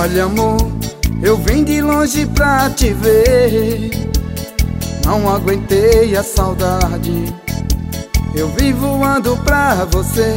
Olha, amor, eu vim de longe pra te ver. Não aguentei a saudade, eu vim voando pra você.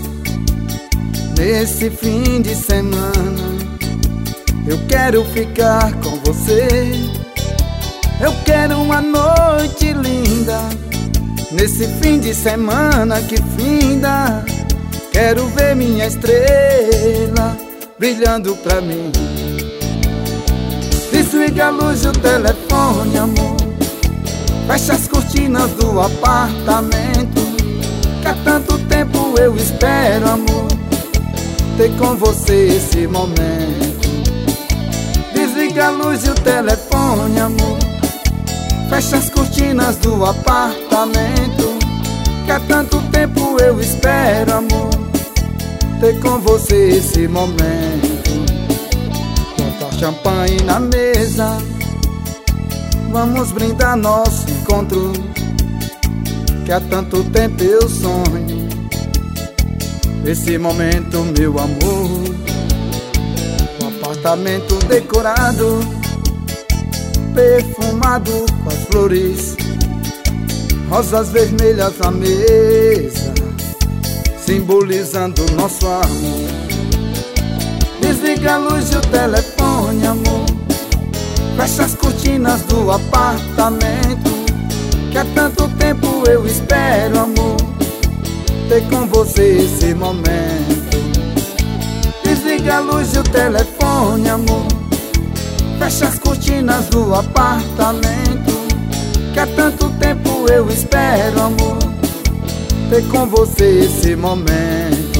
Nesse fim de semana eu quero ficar com você. Eu quero uma noite linda, nesse fim de semana que finda. Quero ver minha estrela brilhando pra mim. Desliga a luz do telefone, amor, fecha as cortinas do apartamento, que há tanto tempo eu espero, amor, ter com você esse momento. Desliga a luz do telefone, amor, fecha as cortinas do apartamento, que há tanto tempo eu espero, amor, ter com você esse momento. Bota champanhe na mesa, vamos brindar nosso encontro, que há tanto tempo eu sonho esse momento, meu amor. O apartamento decorado, perfumado com as flores, rosas vermelhas na mesa, simbolizando nosso amor. Desliga a luz do telefone, amor, fecha as cortinas do apartamento, que há tanto tempo eu espero, amor, ter com você esse momento. Desliga a luz do telefone, amor, fecha as cortinas do apartamento, que há tanto tempo eu espero, amor, ter com você esse momento.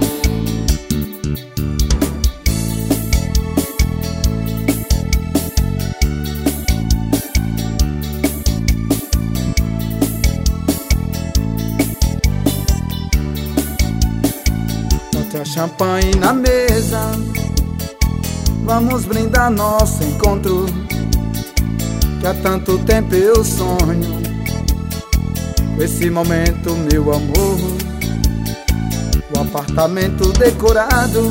Bota champanhe na mesa, vamos brindar nosso encontro, que há tanto tempo eu sonho com esse momento, meu amor. O apartamento decorado,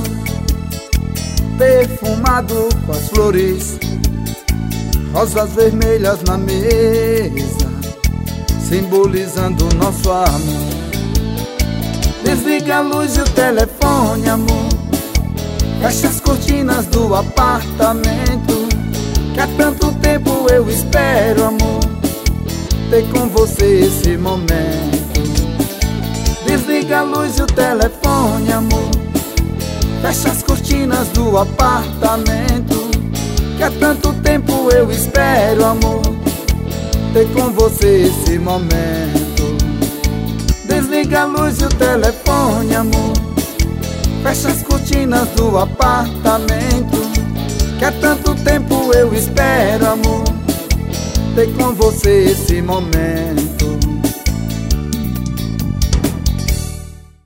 perfumado com as flores, rosas vermelhas na mesa, simbolizando nosso amor. Desliga a luz do telefone, amor, fecha as cortinas do apartamento, que há tanto tempo eu espero, amor, ter com você esse momento. Desliga a luz do telefone, amor, fecha as cortinas do apartamento, que há tanto tempo eu espero, amor, ter com você esse momento. Desliga a luz do telefone, amor, fecha as cortinas do apartamento, que há tanto tempo eu espero, amor, ter com você esse momento.